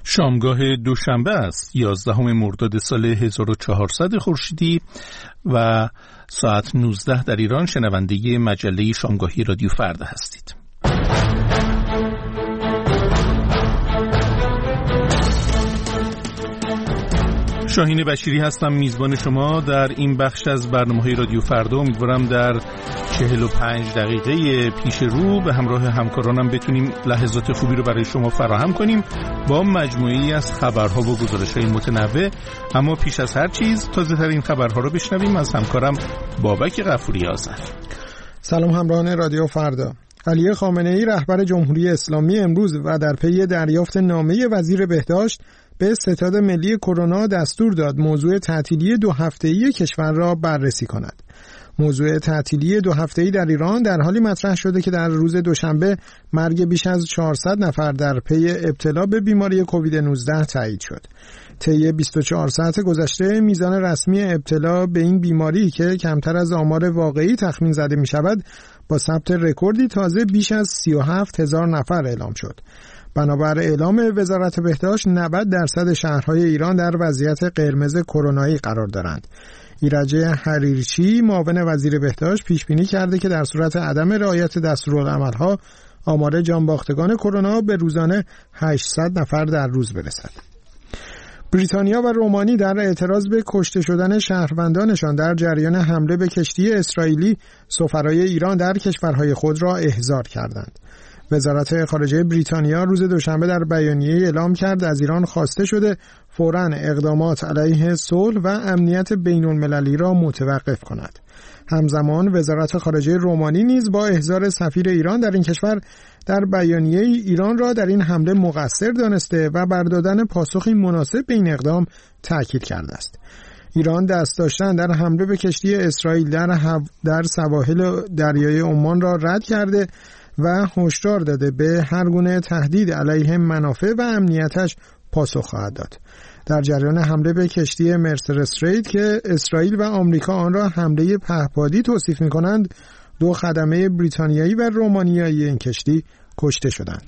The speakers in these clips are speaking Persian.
شامگاه دوشنبه است 11 مرداد سال 1400 خورشیدی و ساعت 19 در ایران. شنونده مجله شامگاهی رادیو فردا هستید. شاهین بشیری هستم، میزبان شما در این بخش از برنامه‌های رادیو فردا. امیدوارم در 45 دقیقه پیش رو به همراه همکارانم بتونیم لحظات خوبی رو برای شما فراهم کنیم با مجموعه‌ای از خبرها و گزارش‌های متنوع. اما پیش از هر چیز تازه‌ترین خبرها رو بشنویم از همکارم بابک غفوری آذر. سلام همراهان رادیو فردا. علی خامنه‌ای رهبر جمهوری اسلامی امروز و در پی دریافت نامه وزیر بهداشت به ستاد ملی کرونا دستور داد موضوع تعطیلی 2 هفته‌ای کشور را بررسی کند. موضوع تعطیلی 2 هفته‌ای در ایران در حالی مطرح شده که در روز دوشنبه مرگ بیش از 400 نفر در پی ابتلا به بیماری کووید 19 تایید شد. طی 24 ساعت گذشته میزان رسمی ابتلا به این بیماری که کمتر از آمار واقعی تخمین زده می شود با ثبت رکوردی تازه بیش از 37,000 نفر اعلام شد. بنابر اعلام وزارت بهداشت 90% شهرهای ایران در وضعیت قرمز کرونایی قرار دارند. ایرج حریرچی معاون وزیر بهداشت پیش بینی کرده که در صورت عدم رعایت دستورالعمل‌ها آمار جانباختگان کرونا به روزانه 800 نفر در روز برسد. بریتانیا و رومانی در اعتراض به کشته شدن شهروندانشان در جریان حمله به کشتی اسرائیلی سفرای ایران در کشورهای خود را احضار کردند. وزارت خارجه بریتانیا روز دوشنبه در بیانیه اعلام کرد از ایران خواسته شده فوراً اقدامات علیه صلح و امنیت بین‌المللی را متوقف کند. همزمان وزارت خارجه رومانی نیز با احضار سفیر ایران در این کشور در بیانیه ایران را در این حمله مقصر دانسته و بر دادن پاسخی مناسب به این اقدام تاکید کرده است. ایران دست داشتن در حمله به کشتی اسرائیل در سواحل دریای عمان را رد کرده و هشدار داده به هر گونه تهدید علیه منافع و امنیتش پاسخ خواهد داد. در جریان حمله به کشتی مرسر استریت که اسرائیل و آمریکا آن را حمله پهپادی توصیف می‌کنند، 2 خدمه بریتانیایی و رومانیایی این کشتی کشته شدند.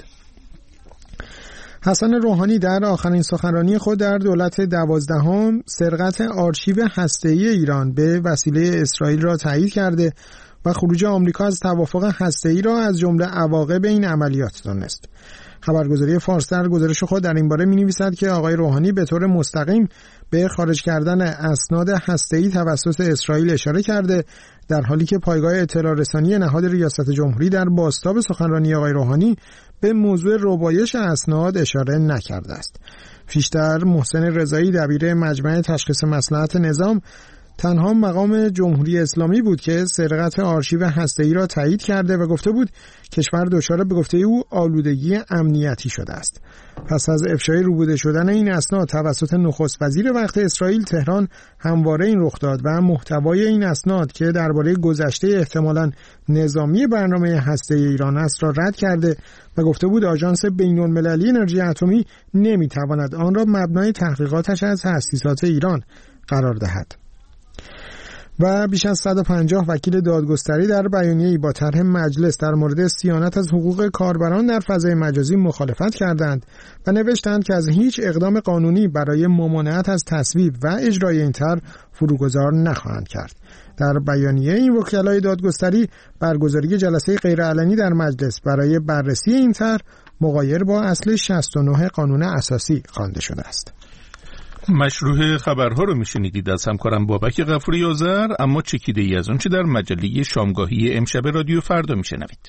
حسن روحانی در آخرین سخنرانی خود در دولت 12 سرقت آرشیو هسته‌ای ایران به وسیله اسرائیل را تایید کرده و خروج آمریکا از توافق هسته‌ای را از جمله عواقب این عملیات دانست. خبرگزاری فارس در گزارش خود در این باره می‌نویسد که آقای روحانی به طور مستقیم به خارج کردن اسناد هسته‌ای توسط اسرائیل اشاره کرده، در حالی که پایگاه اطلاع رسانی نهاد ریاست جمهوری در بازتاب سخنرانی آقای روحانی به موضوع ربایش اسناد اشاره نکرده است. پیشتر محسن رضایی دبیر مجمع تشخیص مصلحت نظام تنها مقام جمهوری اسلامی بود که سرقت آرشیو هسته‌ای را تایید کرده و گفته بود کشور دچار به گفته او آلودگی امنیتی شده است. پس از افشای روبوده شدن این اسناد توسط نخست وزیر وقت اسرائیل تهران همواره این رخ داد و محتوای این اسناد که درباره گذشته احتمالاً نظامی برنامه هسته‌ای ایران است را رد کرده و گفته بود آژانس بین‌المللی انرژی اتمی نمی‌تواند آن را مبنای تحقیقاتش از تأسیسات ایران قرار دهد. و بیش از 150 وکیل دادگستری در بیانیه‌ای با طرح مجلس در مورد صیانت از حقوق کاربران در فضای مجازی مخالفت کردند و نوشتند که از هیچ اقدام قانونی برای ممانعت از تصویب و اجرای این طرح فروگذار نخواهند کرد. در بیانیه این وکلای دادگستری برگزاری جلسه غیرعلنی در مجلس برای بررسی این طرح مغایر با اصل 69 قانون اساسی خوانده شده است. مشروع خبرها رو میشنیدید از همکارم بابک غفوری آذر، اما چکیده ای از اون چه در مجله شامگاهی امشب رادیو فردا میشنوید.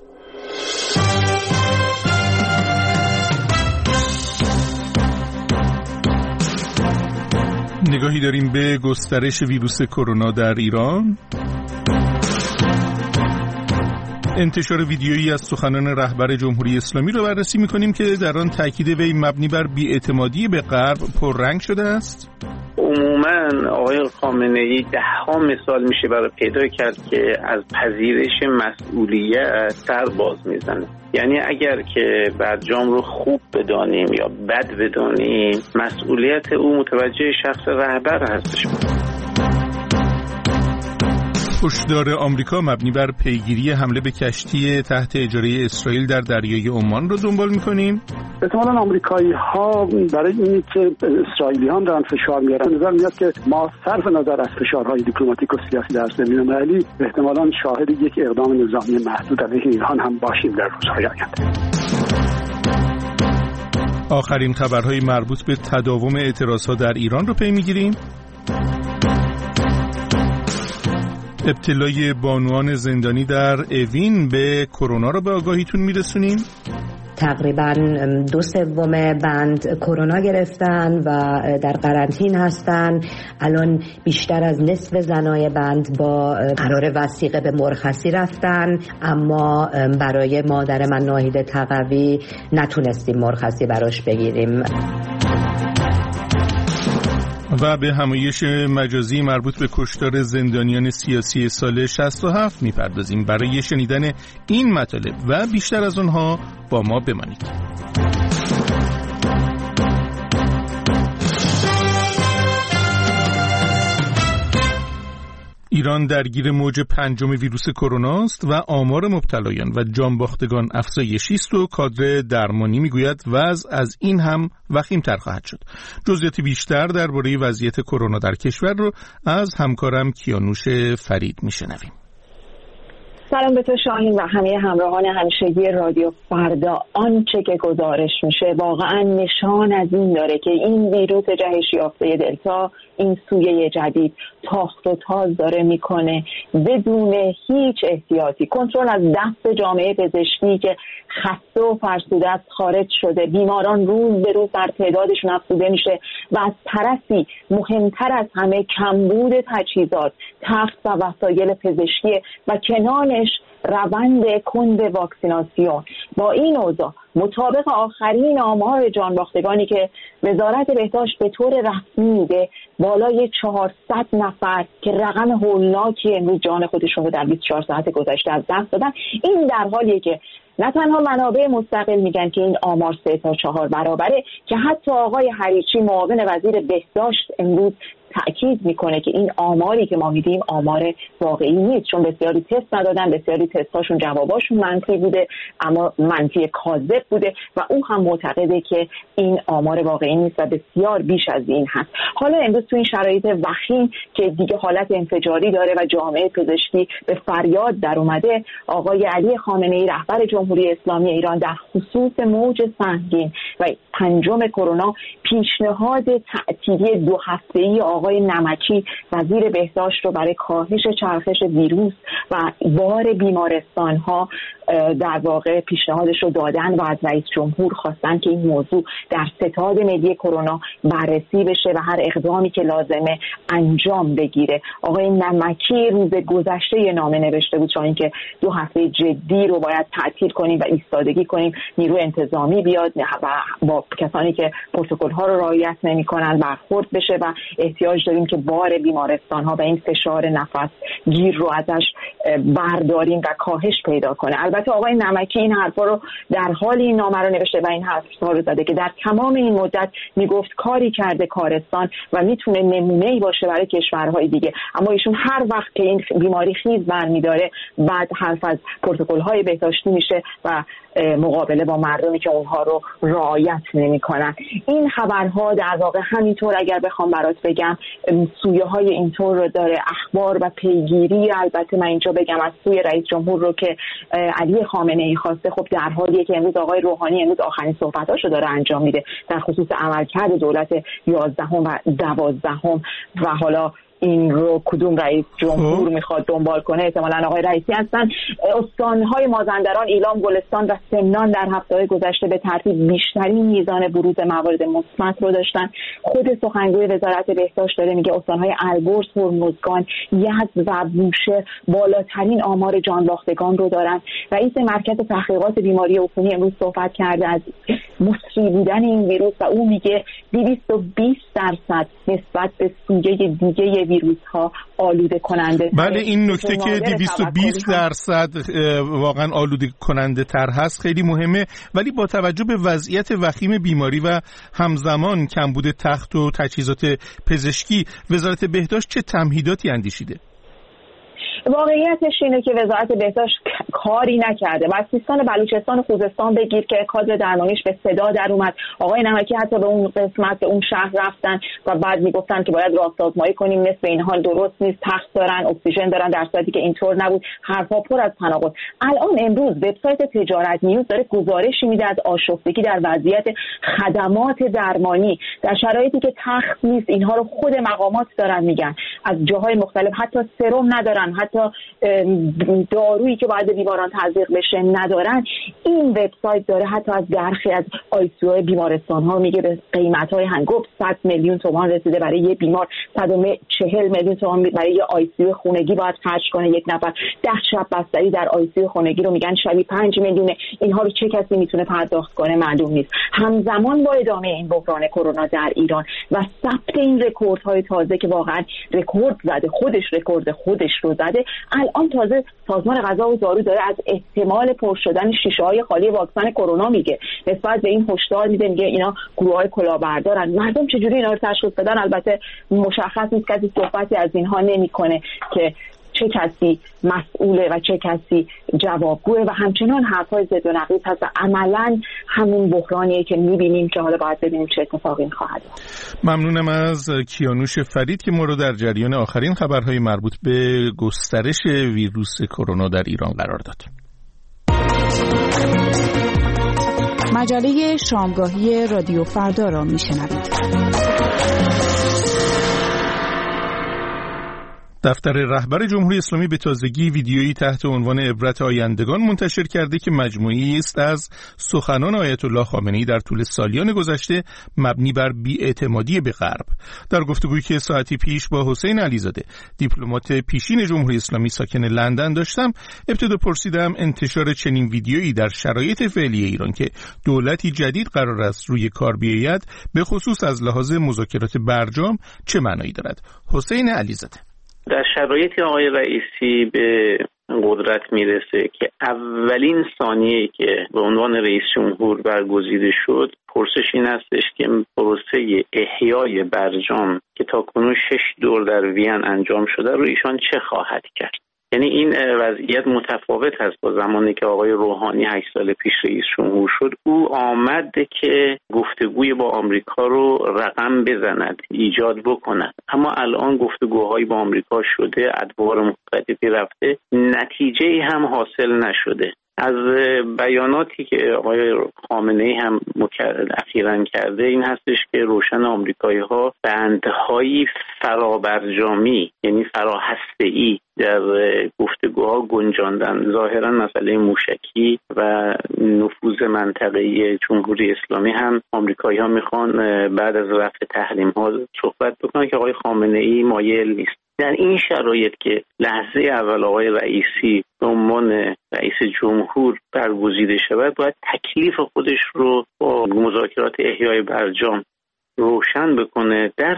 نگاهی داریم به گسترش ویروس کرونا در ایران. انتشار ویدیویی از سخنان رهبر جمهوری اسلامی رو بررسی می‌کنیم که در آن تاکید وی مبنی بر بی‌اعتمادی به غرب پررنگ شده است. عموماً آقای خامنه‌ای 10 مثال میشه برای پیدا کرد که از پذیرش مسئولیت سر باز میزنه. یعنی اگر که برجام رو خوب بدانیم یا بد بدانیم، مسئولیت او متوجه شخص رهبر هستش. هشدار آمریکا مبنی بر پیگیری حمله به کشتی تحت اجاره اسرائیل در دریای عمان رو دنبال می‌کنیم. احتمالاً آمریکایی‌ها برای اینی که اسرائیلیان دارن فشار میارن، نظر میاد که ما صرف نظر از فشارهای دیپلماتیک و سیاسی در زمینه ملی احتمالاً شاهد یک اقدام نظامی محدود علیه ایران هم باشیم در روزهای آینده. آخرین خبرهای مربوط به تداوم اعتراضها در ایران رو پی می‌گیریم. ابتلای بانوان زندانی در اوین به کرونا رو به آگاهیتون میرسونیم. تقریباً 2/3 بند کرونا گرفتن و در قرنطین هستن. الان بیشتر از نصف زنای بند با قرار وثیقه به مرخصی رفتن، اما برای مادر من ناهید تقوی نتونستیم مرخصی براش بگیریم. و به همایش مجازی مربوط به کشتار زندانیان سیاسی سال 67 میپردازیم. برای شنیدن این مطالب و بیشتر از اونها با ما بمانید. ایران درگیر موج 5 ویروس کرونا است و آمار مبتلایان و جانباختگان افزایشی است و کادر درمانی میگوید وضع از این هم وخیم‌تر خواهد شد. جزئیات بیشتر درباره وضعیت کرونا در کشور رو از همکارم کیانوش فرید میشنویم. سلام به تو شاهین و همه همراهان همیشگی رادیو فردا. آنچه که گزارش میشه واقعا نشان از این داره که این ویروس جهش یافته دلتا این سویه جدید تاخت و تاز داره میکنه بدون هیچ احتیاطی. کنترل از دست جامعه پزشکی که خسته و فرسوده است خارج شده. بیماران روز به روز در تعدادشون افزوده میشه و از طرفی مهمتر از همه کمبود تجهیزات، تخت و وسایل پزشکی و کنارش روند کند واکسیناسیون. با این اوضاع مطابق آخرین آمار جانباختگانی که وزارت بهداشت به طور رسمی میده بالای 400 نفر که رقم هولناکی امروز جان خودشون رو در 24 ساعت گذشته از دست دادن. این در حالیه که نه تنها منابع مستقل میگن که این آمار 3 تا 4 برابره، که حتی آقای حریچی معاون وزیر بهداشت امروز تأکید میکنه که این آماری که ما میدیم آمار واقعی نیست، چون بسیاری تست ندادن، بسیاری تستاشون جواباشون منفی بوده اما منفی کاذب بوده و او هم معتقده که این آمار واقعی نیست و بسیار بیش از این هست. حالا امروز تو این شرایط وخیم که دیگه حالت انفجاری داره و جامعه پزشکی به فریاد در اومده، آقای علی خامنه‌ای رهبر جمهوری اسلامی ایران در خصوص موج سنگین و 5 کرونا پیشنهاد تعطیلی 2 هفته‌ای آقای نمکی وزیر بهداشت رو برای کاهش چرخش ویروس و بار بیمارستان‌ها در واقع پیشنهادش رو دادن و از رئیس جمهور خواستن که این موضوع در ستاد ملی کرونا بررسی بشه و هر اقدامی که لازمه انجام بگیره. آقای نمکی روز گذشته یه نامه نوشته بود چون اینکه 2 هفته جدی رو باید تعطیل کنیم و ایستادگی کنیم، نیرو انتظامی بیاد و با کسانی که پروتکل‌ها رو رعایت نمی‌کنن برخورد بشه و احتیاج داریم که بار بیمارستان‌ها و این فشار نفس گیر رو ازش برداریم و کاهش پیدا کنه. البته آقای نمکی این حرفا رو در حال این نامه رو نوشته و این حرفا رو زده که در تمام این مدت میگفت کاری کرده کارستان و میتونه نمونه‌ای باشه برای کشورهای دیگه، اما ایشون هر وقت که این بیماری خیز برمی‌داره بعد حرف از پروتکل‌های بهداشتی میشه و مقابله با مردمی که اونها رو رعایت نمی‌کنن. این خبرها در واقع همینطور اگر بخوام برات بگم سویه‌های اینطور رو داره. اخبار و پیگیری البته من اینجا بگم از سوی رئیس جمهور رو که علی خامنه‌ای خواسته، خب در حالیه که امروز آقای روحانی امروز آخرین صحبتاشو داره انجام میده در خصوص عملکرد دولت 11 و 12 و حالا این رو کدوم رئیس جمهور میخواد دنبال کنه. احتمالاً آقای رئیسی هستن. استانهای مازندران، ایلام، گلستان و سمنان در هفته‌های گذشته به ترتیب بیشترین میزان بروز موارد مثبت رو داشتن. خود سخنگوی وزارت بهداشت داره میگه استانهای البرز، هرمزگان، یزد و بوشهر بالاترین آمار جانباختگان رو دارن. رئیس مرکز تحقیقات بیماری عفونی امروز صحبت کرده از مصری بودن این ویروس و او میگه 220% نسبت به سویه دیگه ویروس ها آلوده کننده. بله، این نکته که 220% واقعا آلوده کننده تر هست خیلی مهمه، ولی با توجه به وضعیت وخیم بیماری و همزمان کمبود تخت و تجهیزات پزشکی، وزارت بهداشت چه تمهیداتی اندیشیده؟ واقعیتش اینه که وزارت بهداشت کاری نکرده. و سیستان بلوچستان و خوزستان بگیر که کادر درمانیش به صدا در اومد. آقای نمکی حتی به اون قسمت به اون شهر رفتن و بعد میگفتن که باید راهسازمانی کنیم، نصف اینها درست نیست، تخت دارن، اکسیژن دارن، در صورتی که اینطور نبود. حرفا پر از تناقض. الان امروز وبسایت تجارت نیوز داره گزارشی میده از آشفتگی در وضعیت خدمات درمانی در شرایطی که تخت نیست. اینها رو خود مقامات دارن میگن. از جاهای مختلف حتی سرم ندارن، حتی دارویی که باید بیماران تزریق بشه ندارن. این وبسایت داره حتی از برخی از آیسی‌یو بیمارستان‌ها میگه به قیمت‌های هنگفت 100 میلیون تومان رسیده برای یه بیمار، 140 میلیون تومان برای یه آیسی‌یو خونگی باید خرج کنه یک نفر. 10 شب بستری در آیسی‌یو خونگی رو میگن شبی 5 میلیون. اینها رو چه کسی میتونه پرداخت کنه معلوم نیست. همزمان با ادامه این بحران کرونا در ایران و ثبت این رکوردهای تازه که واقعا رکورد زده، رکورد خودش رو زده، الان تازه سازمان غذا و دارو داره از احتمال پر شدن شیشه‌های خالی واکسن کرونا میگه. نسبت به این هشدار میده، میگه اینا گروه‌های کلاهبردارن. مردم چجوری اینا رو تشخیص بدن؟ البته مشخص نیست، کسی صحبتی از اینها نمیکنه که چه کسی مسئوله و چه کسی جوابگوه و همچنان حرفای ضد و نقیض هست. عملاً همون بحرانیه که می‌بینیم که حالا باید ببینیم چه اتفاقی خواهد افتاد. ممنونم از کیانوش فرید که ما رو در جریان آخرین خبرهای مربوط به گسترش ویروس کرونا در ایران قرار داد. مجله شامگاهی رادیو فردا را میشنوید. دفتر رهبر جمهوری اسلامی به تازگی ویدیویی تحت عنوان عبرت آیندگان منتشر کرده که مجموعه‌ای است از سخنان آیت الله خامنه‌ای در طول سالیان گذشته مبنی بر بی‌اعتمادی به غرب. در گفتگویی که ساعتی پیش با حسین علیزاده، دیپلمات پیشین جمهوری اسلامی ساکن لندن داشتم، ابتدا پرسیدم انتشار چنین ویدیویی در شرایط فعلی ایران که دولتی جدید قرار است روی کار بیاید، به خصوص از لحاظ مذاکرات برجام، چه معنایی دارد. حسین علیزاده: در شرایطی آقای رئیسی به قدرت میرسه که اولین ثانیه‌ای که به عنوان رئیس جمهور برگزیده شد، پرسش این هستش که پروسه احیای برجام که تاکنون 6 دور در وین انجام شده رو ایشان چه خواهد کرد. یعنی این وضعیت متفاوت هست با زمانی که آقای روحانی 8 سال پیش رئیس جمهور شد. او آمد که گفتگوی با آمریکا رو رقم بزند، ایجاد بکند، اما الان گفتگوهای با آمریکا شده، ادوار مختلفی رفته، نتیجه‌ای هم حاصل نشده. از بیاناتی که آقای خامنه‌ای هم اخیراً کرده این هستش که روشن آمریکایی‌ها بندهای فرابرجامی، یعنی فراهسته‌ای، در گفتگوها گنجاندن. ظاهراً مسئله موشکی و نفوذ منطقه‌ای جمهوری اسلامی هم آمریکایی‌ها میخوان بعد از رفع تحریم‌ها صحبت بکنن که آقای خامنه‌ای مایل نیست. در این شرایط که لحظه اول آقای رئیسی به عنوان رئیس جمهور برگزیده شود، باید تکلیف خودش رو با مذاکرات احیای برجام روشن بکنه، در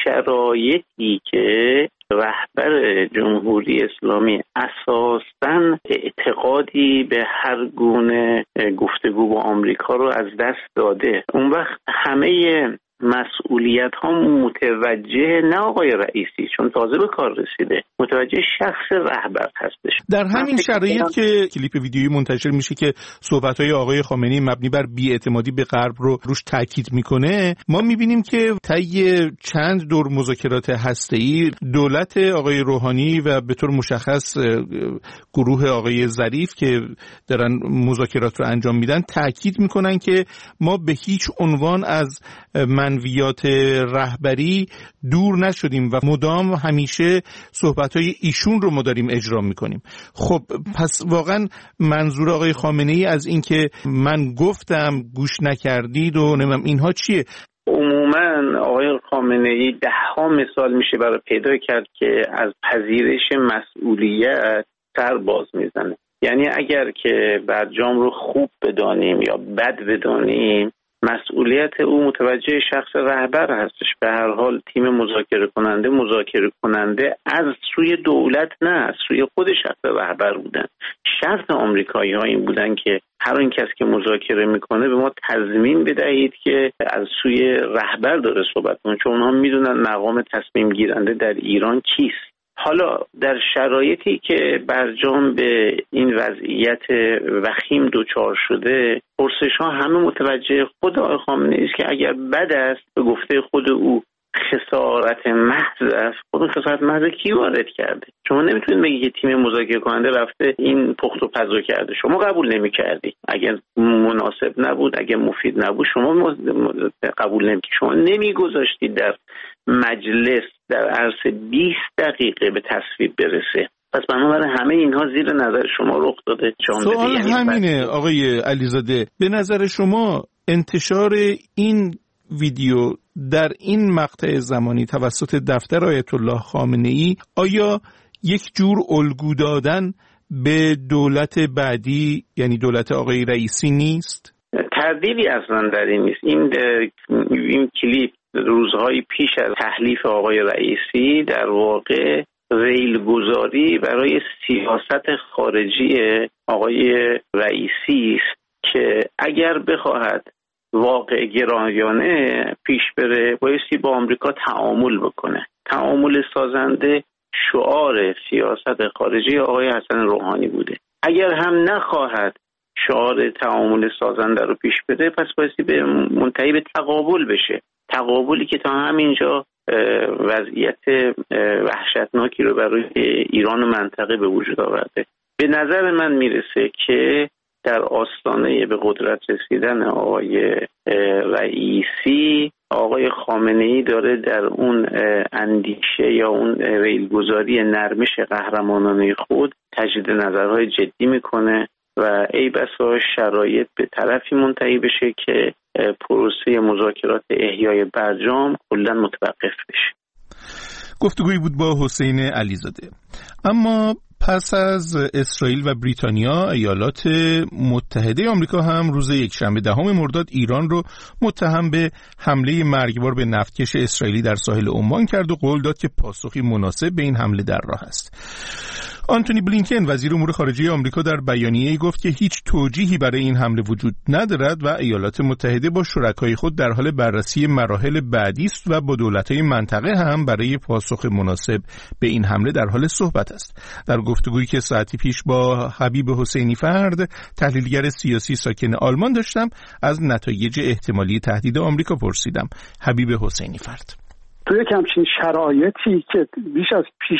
شرایطی که رهبر جمهوری اسلامی اساساً اعتقادی به هر گونه گفتگو با آمریکا رو از دست داده. اون وقت همه مسئولیت ها متوجه نه آقای رئیسی، چون تازه به کار رسیده، متوجه شخص رهبر هستش. در همین شرایط که کلیپ ویدیویی منتشر میشه که صحبت های آقای خامنه‌ای مبنی بر بی‌اعتمادی به غرب رو روش تاکید میکنه، ما میبینیم که طی چند دور مذاکرات هسته‌ای دولت آقای روحانی و به طور مشخص گروه آقای ظریف که دارن مذاکرات رو انجام میدن تاکید میکنن که ما به هیچ عنوان از منویات رهبری دور نشدیم و مدام همیشه صحبت‌های ایشون رو ما داریم اجرا می‌کنیم. خب پس واقعا منظور آقای خامنه‌ای از این که من گفتم گوش نکردید و نمیدونم اینها چیه؟ عموما آقای خامنه‌ای 10 مثال میشه برای پیدا کرد که از پذیرش مسئولیت سر باز میزنه. یعنی اگر که برجام رو خوب بدانیم یا بد بدانیم، مسئولیت او متوجه شخص رهبر هستش. به هر حال تیم مذاکره کننده از سوی دولت نه، از سوی خود شخص رهبر بودن. شرط آمریکایی ها این بودن که هر این کس که مذاکره میکنه به ما تضمین بدهید که از سوی رهبر داره صحبت کنه، چون اونها میدونن مقام تصمیم گیرنده در ایران کیست. حالا در شرایطی که برجام به این وضعیت وخیم دچار شده، پرسش‌ها همه متوجه خود آقای خامنه‌ای است که اگر بد است، به گفته خود او خسارت محض است. خود خسارت محض کی وارد کرده؟ شما نمیتونید بگید که تیم مذاکره کننده رفته این پخت و پزا کرده. شما قبول نمی‌کردی. اگر مناسب نبود، اگر مفید نبود، شما قبول نمی‌کردید. شما نمی‌گذاشتید در مجلس در عرض 20 دقیقه به تصویب برسه. پس بنابراین همه اینها زیر نظر شما رخ داده. سوال همینه آقای علیزاده، به نظر شما انتشار این ویدیو در این مقطع زمانی توسط دفتر آیت الله خامنه‌ای آیا یک جور الگو دادن به دولت بعدی، یعنی دولت آقای رئیسی نیست؟ تردیدی اصلا در این نیست. این کلیپ روزهای پیش از تحلیف آقای رئیسی در واقع ریلگذاری برای سیاست خارجی آقای رئیسی است که اگر بخواهد واقع گرایانه پیش بره بایستی با آمریکا تعامل بکنه. تعامل سازنده شعار سیاست خارجی آقای حسن روحانی بوده. اگر هم نخواهد شعار تعامل سازنده رو پیش بده، پس بایستی به منتهی به تقابل بشه. تقابلی که تا همینجا وضعیت وحشتناکی رو برای ایران و منطقه به وجود آورده. به نظر من میرسه که در آستانه به قدرت رسیدن آقای رئیسی، آقای خامنه‌ای داره در اون اندیشه یا اون ریلگذاری نرمش قهرمانانه خود تجدید نظرهای جدی میکنه و ای بسا شرایط به طرفی منتهی بشه که پروسه مذاکرات احیای برجام کلاً متوقف بشه. گفتگویی بود با حسین علیزاده. اما پس از اسرائیل و بریتانیا، ایالات متحده آمریکا هم روز یکشنبه 10 مرداد ایران رو متهم به حمله مرگبار به نفتکش اسرائیلی در ساحل عمان کرد و قول داد که پاسخی مناسب به این حمله در راه است. آنتونی بلینکن وزیر امور خارجه آمریکا در بیانیه‌ای گفت که هیچ توجیهی برای این حمله وجود ندارد و ایالات متحده با شرکای خود در حال بررسی مراحل بعدی است و با دولت‌های منطقه هم برای پاسخ مناسب به این حمله در حال صحبت است. در گفتگویی که ساعتی پیش با حبیب حسینی فرد، تحلیلگر سیاسی ساکن آلمان داشتم، از نتایج احتمالی تهدید آمریکا پرسیدم. حبیب حسینی فرد: توی یک همچین شرایطی که بیش از پیش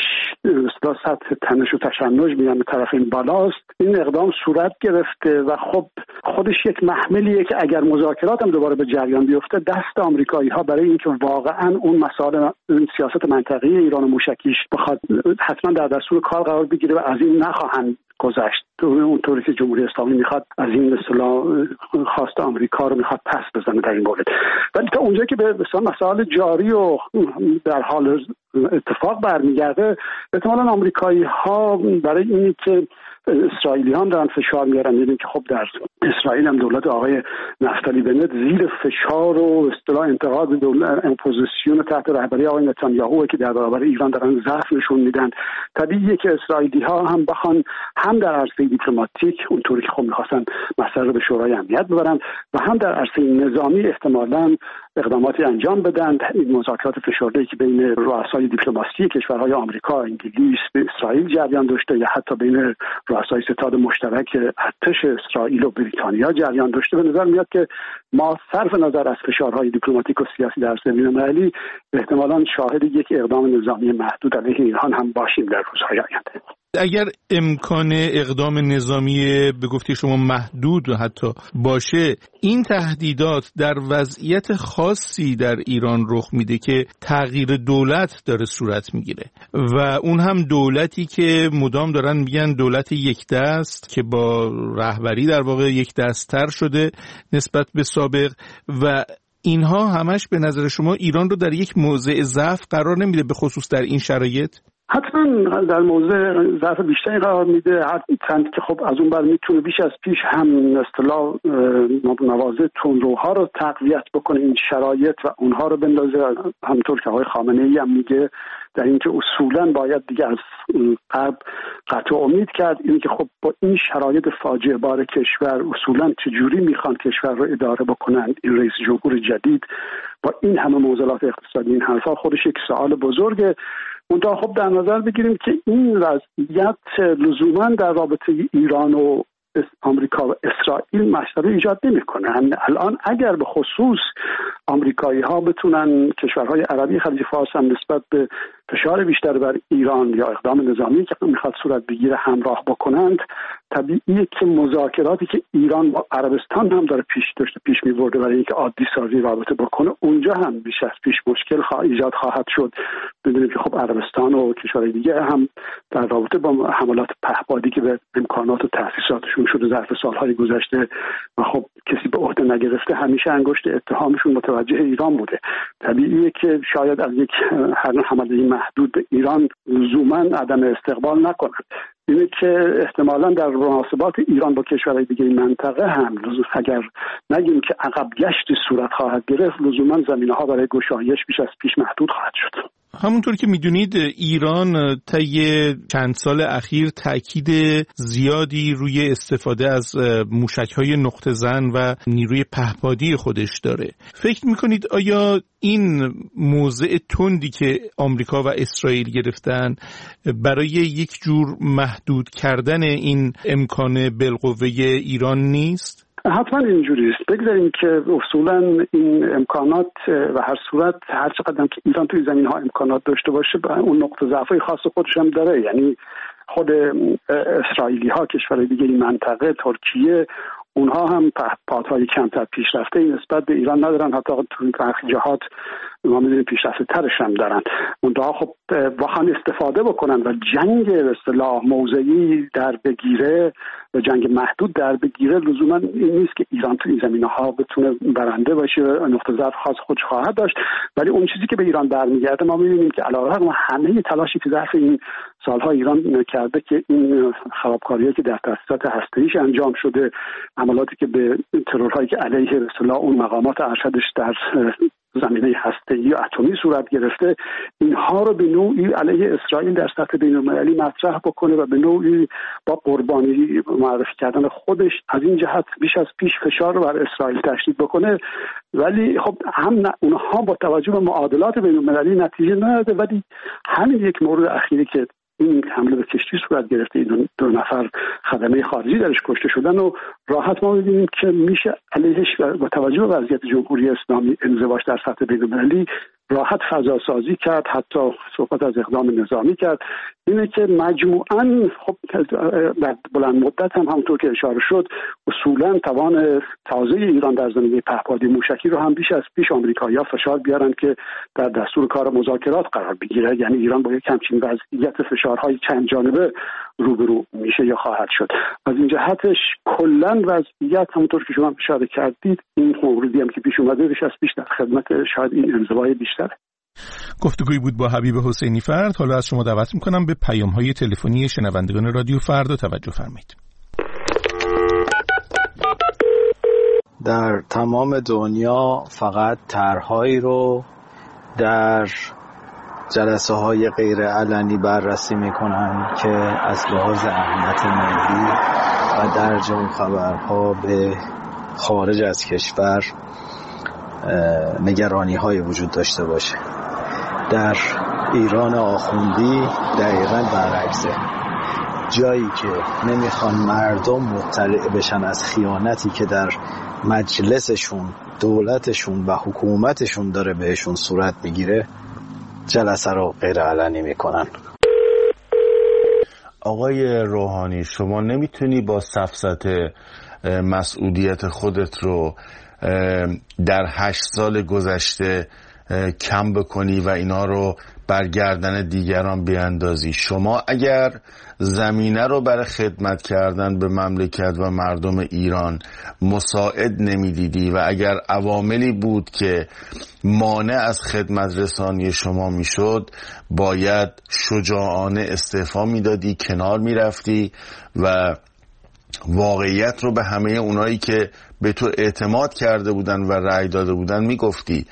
سطح تنش و تشنج میگن به طرف این بالاست، این اقدام صورت گرفته و خب خودش یک محملیه که اگر مذاکرات هم دوباره به جریان بیفته، دست آمریکایی ها برای اینکه واقعا اون مسائل سیاست منطقی ایران و موشکیش بخواد حتما در دستور کار قرار بگیره و از این نخواهند گذشت. اونطوری که جمهوری اسلامی میخواد از این اصطلاح خواست آمریکا رو میخواد پس بزنه در این مورد. ولی تا اونجایی که به مسائل جاری و در حال اتفاق برمیگرده، احتمالاً آمریکایی ها برای اینی که اسرائیلی هم دارن فشار میارن، دیدیم که خب در اسرائیل هم دولت آقای نفتالی بنت زیر فشار و اصطلاح انتقاد دولت اپوزیسیون تحت رهبری آقای نتانیاهو که در برابر ایران دارن ضعف نشون میدن. طبیعیه که اسرائیلی ها هم بخوان هم در عرصه دیپلماتیک اونطوری که خب میخواستن مسئله رو به شورای امنیت ببرن و هم در عرصه نظامی احتمالاً اقداماتی انجام بدن. این مذاکرات فشرده‌ای که بین رؤسای دیپلماسی کشورهای آمریکا، انگلیس و اسرائیل جریان داشته یا حتی بین رؤسای ستاد مشترک ارتش اسرائیل و بریتانیا جریان داشته، به نظر میاد که ما صرف نظر از فشارهای دیپلماتیک و سیاسی در زمینه ملی احتمالاً شاهد یک اقدام نظامی محدود علیه ایران هم باشیم در روزهای آینده. اگر امکان اقدام نظامی به گفته شما محدود و حتی باشه، این تهدیدات در وضعیت خاصی در ایران رخ میده که تغییر دولت داره صورت میگیره و اون هم دولتی که مدام دارن میگن دولت یک دست که با رهبری در واقع یک دست‌تر شده نسبت به سابق و اینها همش به نظر شما ایران رو در یک موضع ضعف قرار نمیده، به خصوص در این شرایط؟ حتما در موضع ضعف بیشتری قرار میده، چند که خب از اون بر میتونه بیش از پیش هم اصطلاح مواضع تندروها رو تقویت بکنه این شرایط و اونها رو بندازه. همونطور که آقای خامنه‌ای هم میگه در اینکه اصولاً باید دیگه از غرب قطع امید کرد، این که خب با این شرایط فاجعه بار کشور اصولاً چجوری میخوان کشور رو اداره بکنن این رئیس جمهور جدید با این همه معضلات اقتصادی، این حرفا خودش یک سوال بزرگه اونجا خب در نظر بگیریم که این وضعیت لزوما در رابطه ایران و آمریکا و اسرائیل مسئله ایجاد نمی‌کنه. الان اگر به خصوص آمریکایی‌ها بتونن کشورهای عربی خلیج فارس هم نسبت به فشار بیشتر بر ایران یا اقدام نظامی که میخواد صورت بگیره همراه بکنند، طبیعیه که مذاکراتی که ایران با عربستان هم داره پیش می‌برده برای اینکه عادی سازی رابطه بکنه، اونجا هم بیش از پیش مشکل ایجاد خواهد شد. بدونیم که خب عربستان و کشورهای دیگه هم در رابطه با حملات پهپادی که به امکانات و تأسیساتشون شده ظرف سالهای گذشته و خب کسی به عهده نگرفته، همیشه انگشت اتهامشون متوجه ایران بوده. طبیعیه که شاید از یک حمله محدود به ایران لزوما عدم استقبال نکنند. اینه که احتمالاً در مناسبات ایران با کشورهای دیگه این منطقه هم اگر نگیم که عقب گشتی صورت خواهد گرفت، لزوما زمینه‌ها برای گشایش بیش از پیش محدود خواهد شد. همونطور که میدونید ایران طی چند سال اخیر تاکید زیادی روی استفاده از موشک‌های نقطه زن و نیروی پهپادی خودش داره. فکر میکنید آیا این موضع تندی که آمریکا و اسرائیل گرفتن برای یک جور محدود کردن این امکان بالقوه ایران نیست؟ حتما اینجوری است. بگذاریم که اصولا این امکانات و هر صورت هر چقدر که ایران توی زمین ها امکانات داشته باشه به اون نقطه ضعفی خاص خودش هم داره. یعنی خود اسرائیلی ها، کشورهای دیگه این منطقه، ترکیه، اونها هم پهپادهای کمتر پیشرفته نسبت به ایران ندارن، حتی توی برخی جهات ما می‌دونیم پیشرفته ترش هم دارن. اونها خب واقعا استفاده بکنن و جنگ به اصطلاح موضعی در بگیره و جنگ محدود در بگیره، لزوما این نیست که ایران تو این زمینه‌ها بتونه برنده باشه، نقطه ضعف خاص خودش خواهد داشت. ولی اون چیزی که به ایران برمیگرده ما می‌بینیم که علیرغم همه تلاشی که ظرف این سالها ایران کرده که این خرابکاری‌ها که در تأسیسات هسته‌ایش انجام شده، عملاتی که به ترورهایی که علیه به اصطلاح اون مقامات ارشدش در زمینه هسته‌ای یا اتمی صورت گرفته، اینها رو به نوعی علیه اسرائیل در سطح بین‌المللی مطرح بکنه و به نوعی با قربانی معرفی کردن خودش از این جهت بیش از پیش فشار رو بر اسرائیل تشدید بکنه. ولی خب هم اونها با توجه به معادلات بین‌المللی نتیجه نداده. ولی همین یک مورد اخیری که این حمله به کشتی صورت گرفته، این دو نفر خدمه خارجی درش کشته شدن و راحت ما می‌بینیم که میشه علیهش با توجه به وضعیت جمهوری اسلامی انزواج در سطح بین‌المللی راحت فضا سازی کرد، حتی صحبت از اقدام نظامی کرد. اینه که مجموعاً خب در بلند مدت هم همونطور که اشاره شد اصولاً توان تازه ایران در زمینه پهپادی موشکی رو هم بیش از پیش آمریکایی‌ها فشار بیارن که در دستور کار مذاکرات قرار بگیره. یعنی ایران با یک همچین وضعیت فشارهای چند جانبه روبرو میشه یا خواهد شد. از این جهتش کلاً وضعیت همونطور که شما اشاره کردید، این موردی هم که پیش اومده بیش از پیش در خدمت شاید این انزوای بیشتره. گفتگویی بود با حبیب حسینی فرد. حالا از شما دعوت میکنم به پیام‌های تلفنی شنوندگان رادیو فردا توجه فرمایید. در تمام دنیا فقط طرح‌هایی رو در جلسه های غیر علنی بررسی میکنن که از لحاظ اهمیت ملی و درج اون خبرها به خارج از کشور نگرانی های وجود داشته باشه. در ایران آخوندی دقیقاً برعکسه. جایی که نمیخوان مردم مطلع بشن از خیانتی که در مجلسشون، دولتشون و حکومتشون داره بهشون صورت میگیره، جلسه رو غیر علنی میکنن. آقای روحانی، شما نمیتونی با سفسطه مسئولیت خودت رو در 8 سال گذشته کم بکنی و اینا رو برگردن دیگران بیاندازی. شما اگر زمینه رو برای خدمت کردن به مملکت و مردم ایران مساعد نمیدیدی و اگر عواملی بود که مانع از خدمت رسانی شما میشد، باید شجاعانه استعفا میدادی، کنار میرفتی و واقعیت رو به همه اونایی که به تو اعتماد کرده بودن و رأی داده بودن میگفتی.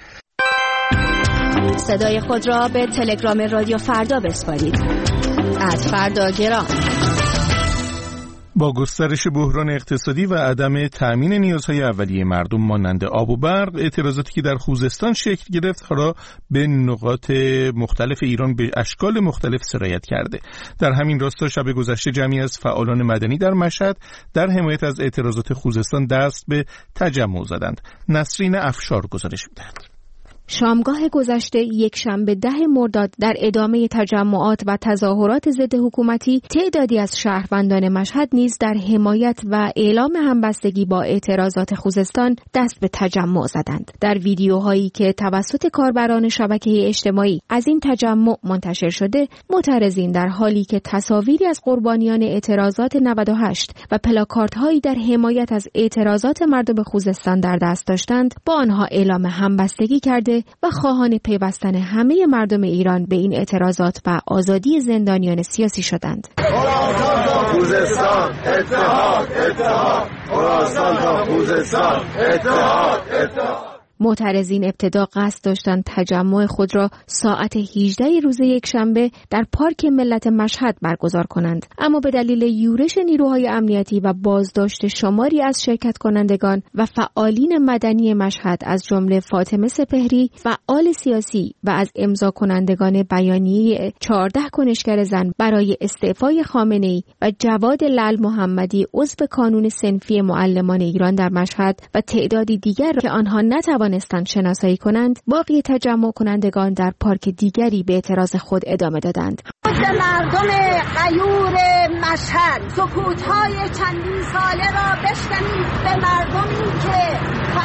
صدای خود را به تلگرام رادیو فردا بسپارید. @فرداگرام. با گسترش بحران اقتصادی و عدم تأمین نیازهای اولیه مردم مانند آب و برق، اعتراضاتی که در خوزستان شکل گرفت حالا به نقاط مختلف ایران به اشکال مختلف سرایت کرده. در همین راستا شب گذشته جمعی از فعالان مدنی در مشهد در حمایت از اعتراضات خوزستان دست به تجمع زدند. نسرین افشار گزارش می‌دهد. شامگاه گذشته یکشنبه 10 مرداد در ادامه تجمعات و تظاهرات ضد حکومتی، تعدادی از شهروندان مشهد نیز در حمایت و اعلام همبستگی با اعتراضات خوزستان دست به تجمع زدند. در ویدیوهایی که توسط کاربران شبکه اجتماعی از این تجمع منتشر شده، معترضین در حالی که تصاویری از قربانیان اعتراضات 98 و پلاکاردهایی در حمایت از اعتراضات مردم خوزستان در دست داشتند، با آنها اعلام همبستگی کرده و خواهان پیوستن همه مردم ایران به این اعتراضات و آزادی زندانیان سیاسی شدند. خوزستان اتحاد اتحاد، خراسان تا خوزستان اتحاد اتحاد. معترضین ابتدا قصد داشتند تجمع خود را ساعت 18 روز یکشنبه در پارک ملت مشهد برگزار کنند، اما به دلیل یورش نیروهای امنیتی و بازداشت شماری از شرکت کنندگان و فعالین مدنی مشهد از جمله فاطمه سپهری، فعال سیاسی و از امضا کنندگان بیانیه 14 کنشگر زن برای استعفای خامنه‌ای و جواد لعل محمدی عضو کانون صنفی معلمان ایران در مشهد و تعدادی دیگر که آنها نتوانستند شناسایی کنند، باقی تجمع کنندگان در پارک دیگری به اعتراض خود ادامه دادند. مردم غیور مشهد سکوت‌های چندین ساله را بشکنید، به مردمی که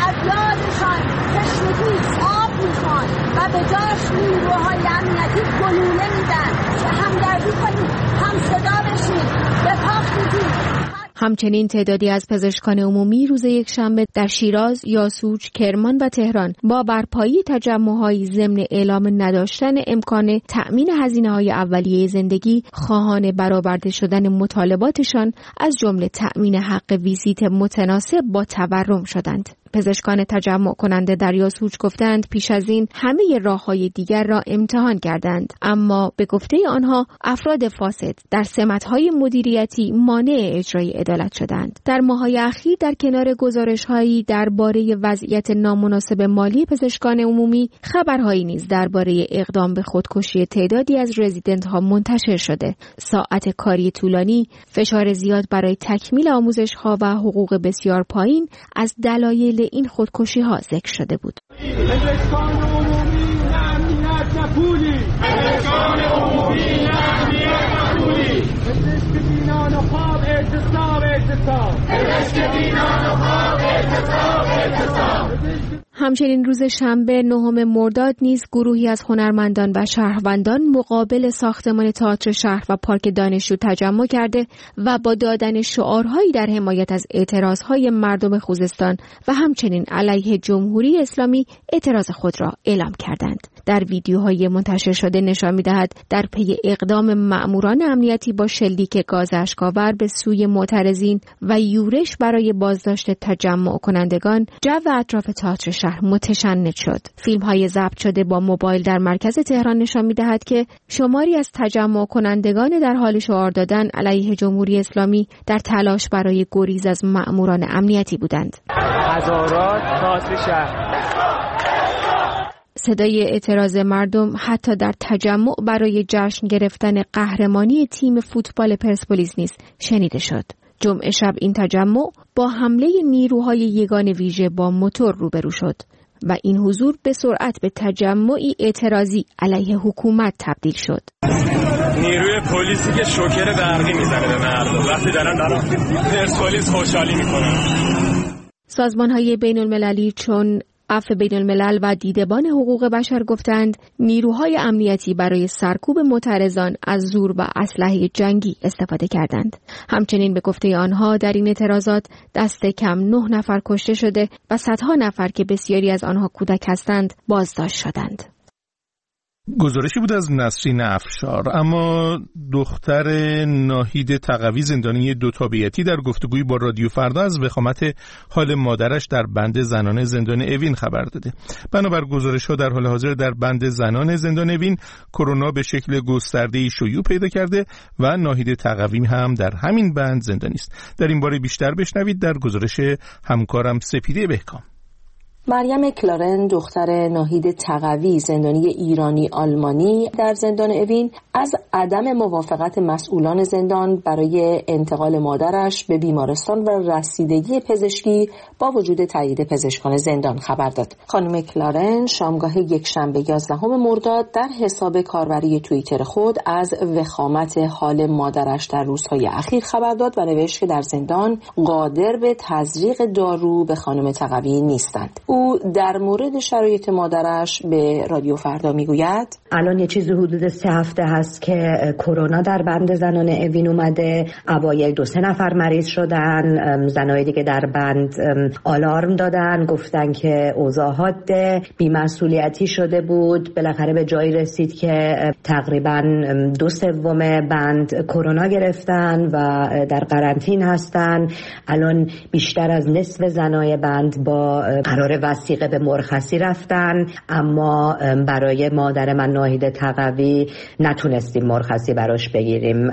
فریادشان تشنگی آب می‌خوان و به جاش نیروهای امنیتی گلوله میدن، همدردی کنید، هم صدا بشید، به پا خیزید. همچنین تعدادی از پزشکان عمومی روز یکشنبه در شیراز، یاسوج، کرمان و تهران با برپایی تجمع‌های ضمن اعلام نداشتن امکان تأمین هزینه‌های اولیه زندگی، خواهان برآورده شدن مطالباتشان از جمله تأمین حق ویزیت متناسب با تورم شدند. پزشکان تجمع کننده در یاسوج گفتند پیش از این همه راه‌های دیگر را امتحان کردند، اما به گفته آنها افراد فاسد در سمت‌های مدیریتی مانع اجرای عدالت شدند. در ماه‌های اخیر در کنار گزارش‌هایی درباره وضعیت نامناسب مالی پزشکان عمومی، خبرهایی نیز درباره اقدام به خودکشی تعدادی از رزیدنت‌ها منتشر شده. ساعت کاری طولانی، فشار زیاد برای تکمیل آموزش‌ها و حقوق بسیار پایین از دلایل این خودکشی ها ذکر شده بود. پزشکان عمومی امنیت نپولی، پزشکان عمومی امنیت نپولی، پزشک بینان و خواب اعتصاب اعتصاب، پزشک بینان و خواب اعتصاب اعتصاب. همچنین روز شنبه 9 مرداد نیز گروهی از هنرمندان و شهروندان مقابل ساختمان تئاتر شهر و پارک دانشجو تجمع کرده و با دادن شعارهایی در حمایت از اعتراضهای مردم خوزستان و همچنین علیه جمهوری اسلامی اعتراض خود را اعلام کردند. در ویدیوهای منتشر شده نشان می‌دهد در پی اقدام مأموران امنیتی با شلیک گاز اشک‌آور به سوی معترضین و یورش برای بازداشت تجمع کنندگان، جو اطراف تئاتر شهر متشنج شد. فیلم‌های ضبط شده با موبایل در مرکز تهران نشان می‌دهد که شماری از تجمع کنندگان در حال شعار دادن علیه جمهوری اسلامی در تلاش برای گریز از مأموران امنیتی بودند. تظاهرات تئاتر شهر. صدای اعتراض مردم حتی در تجمع برای جشن گرفتن قهرمانی تیم فوتبال پرسپولیس نیز شنیده شد. جمعه شب این تجمع با حمله نیروهای یگان ویژه با موتور روبرو شد و این حضور به سرعت به تجمعی اعتراضی علیه حکومت تبدیل شد. نیروی پلیسی که شوکر برقی میزنه به مردم وقتی دارن پرسپولیس خوشحالی میکنن. سازمان‌های بین‌المللی چون عفو بین‌الملل و دیدبان حقوق بشر گفتند نیروهای امنیتی برای سرکوب معترضان از زور و اسلحه جنگی استفاده کردند. همچنین به گفته آنها در این اعتراضات دست کم 9 نفر کشته شده و صدها نفر که بسیاری از آنها کودک هستند بازداشت شدند. گزارشی بود از نسرین افشار. اما دختر ناهید تقوی زندانی دو تابعیتی در گفتگویی با رادیو فردا از وخامت حال مادرش در بند زنان زندان اوین خبر داده. بنابر گزارش‌ها در حال حاضر در بند زنان زندان اوین کرونا به شکل گسترده‌ای شیوع پیدا کرده و ناهید تقوی هم در همین بند زندانی است. در این باره بیشتر بشنوید در گزارش همکارم سپیده بهکام. مریم کلارن دختر ناهید تقوی زندانی ایرانی آلمانی در زندان اوین از عدم موافقت مسئولان زندان برای انتقال مادرش به بیمارستان و رسیدگی پزشکی با وجود تایید پزشکان زندان خبر داد. خانم کلارن شامگاه یکشنبه 11 مرداد در حساب کاربری توییتر خود از وخامت حال مادرش در روزهای اخیر خبر داد و نوشت که در زندان قادر به تزریق دارو به خانم تقوی نیستند. او در مورد شرایط مادرش به رادیو فردا میگوید الان یه چیزی حدود 3 هفته هست که کرونا در بند زنان اوین اومده. اوایل 2-3 نفر مریض شدن، زنای دیگه در بند آلارم دادن، گفتن که اوضاع حاده، بی‌مسئولیتی شده بود. بالاخره به جایی رسید که تقریبا 2/3 بند کرونا گرفتن و در قرنطین هستن. الان بیشتر از نصف زنای بند با قرار وثیقه به مرخصی رفتن، اما برای مادر من ناهید تقوی نتونستیم مرخصی براش بگیریم.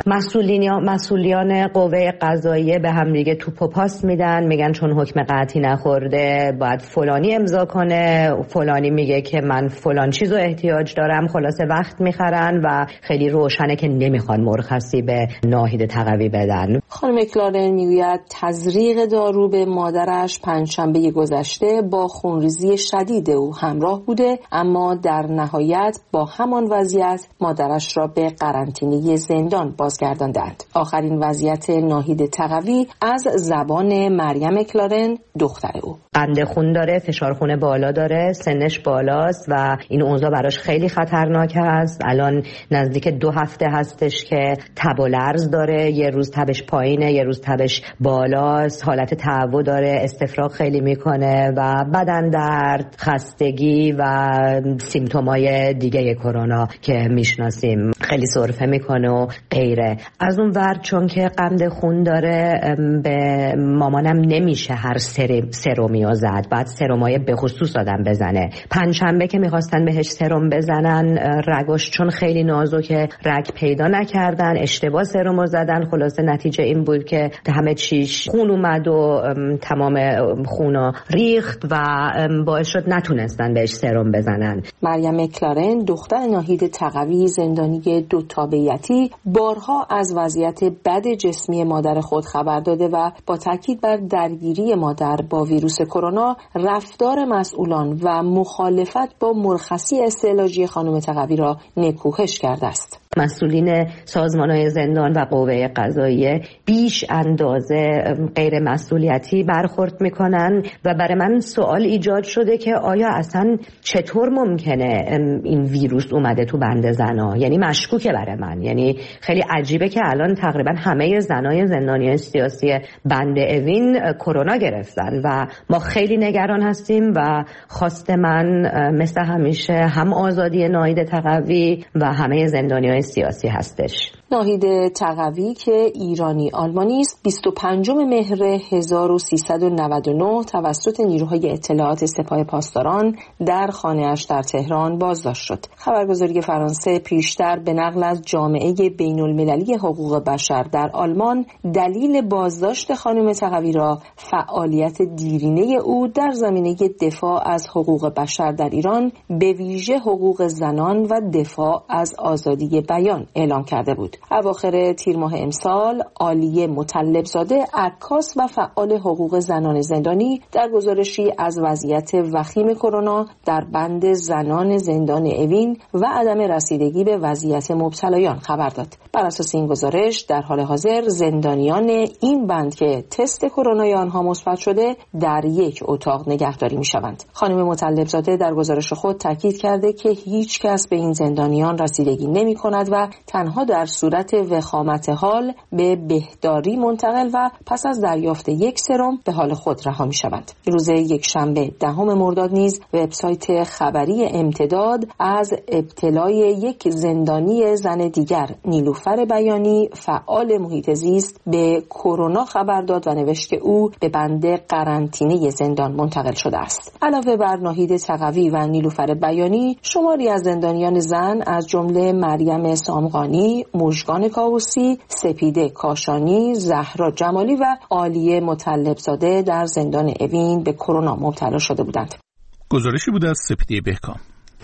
مسئولیان قوه قضاییه به هم دیگه توپ و پاس میدن، میگن چون حکم قطعی نخورده باید فلانی امضا کنه، فلانی میگه که من فلان چیزو احتیاج دارم، خلاصه وقت میخرن و خیلی روشنه که نمیخوان مرخصی به ناهید تقوی بدن. خانم کلارن میگوید تزریق دارو به مادرش پنجشنبه گذشته با خونریزی شدید او همراه بوده، اما در نهایت با همان وضعیت مادرش را به قرنطینه زندان بازگرداندند. آخرین وضعیت ناهید تقوی از زبان مریم کلارن دختر او. قند خون داره، فشار خون بالا داره، سنش بالاست و این اوضاع براش خیلی خطرناک است. الان نزدیک 2 هفته هستش که تب و لرز داره، یه روز تبش پایینه، یه روز تبش بالاست، حالت تعو داره، استفراغ خیلی میکنه و بدن درد، خستگی و سیمتومای دیگه کرونا که میشناسیم، خیلی سرفه میکنه و غیره. از اون ور چون که قند خون داره به مامانم نمیشه هر سرومی زد، بعد سرومای به خصوص آدم بزنه. پنجشنبه که میخواستن بهش سرم بزنن، رگاش چون خیلی نازکه رگ پیدا نکردن، اشتباه سرمو زدن. خلاصه نتیجه این بود که همه چیش خون اومد و تمام خونا ریخت و باعث شد نتونستن بهش سرم بزنن. مریم کلارن دختر ناهید تقوی زندانی دو تابعیتی بارها از وضعیت بد جسمی مادر خود خبر داده و با تاکید بر درگیری مادر با ویروس کرونا رفتار مسئولان و مخالفت با مرخصی استعلاجی خانم تقوی را نکوهش کرده است. مسئولین سازمان‌های زندان و قوه قضاییه بیش اندازه غیر مسئولیتی برخورد میکنن و برای من سوال ایجاد شده که آیا اصلا چطور ممکنه این ویروس اومده تو بند زنا؟ یعنی مشکوکه برای من. یعنی خیلی عجیبه که الان تقریبا همه زنای زندانیان سیاسی بند اوین کرونا گرفتن و ما خیلی نگران هستیم و خواست من مثل همیشه هم آزادی ناهید تقوی و همه زندانیان سیاسی هستش. ناهید تقوی که ایرانی آلمانی است 25 مهر 1399 توسط نیروهای اطلاعات سپاه پاسداران در خانه‌اش در تهران بازداشت شد. خبرگزاری فرانسه پیشتر به نقل از جامعه بین‌المللی حقوق بشر در آلمان دلیل بازداشت خانم تقوی را فعالیت دیرینه او در زمینه دفاع از حقوق بشر در ایران به ویژه حقوق زنان و دفاع از آزادی بیان اعلام کرده بود. اواخر تیر ماه امسال عالیه مطلبزاده عکاس و فعال حقوق زنان زندانی در گزارشی از وضعیت وخیم کرونا در بند زنان زندان اوین و عدم رسیدگی به وضعیت مبتلایان خبر داد. بر اساس این گزارش در حال حاضر زندانیان این بند که تست کرونای آنها مثبت شده در یک اتاق نگهداری می‌شوند. خانم مطلبزاده در گزارش خود تاکید کرده که هیچ کس به این زندانیان رسیدگی نمی‌کند شود و تنها در صورت وخامت حال به بهداری منتقل و پس از دریافت یک سرم به حال خود رها می شود. روز یکشنبه 10 مرداد نیز وبسایت خبری امتداد از ابتلای یک زندانی زن دیگر، نیلوفر بیانی، فعال محیط زیست، به کرونا خبر داد و نوشت که او به بند قرنطینه زندان منتقل شده است. علاوه بر ناهید تقوی و نیلوفر بیانی، شماری از زندانیان زن از جمله مریم سامقانی، مژگان کاووسی، سپیده کاشانی، زهرا جمالی و عالیه مطلبزاده در زندان اوین به کرونا مبتلا شده بودند. گزارشی بود از سپیده بهکام.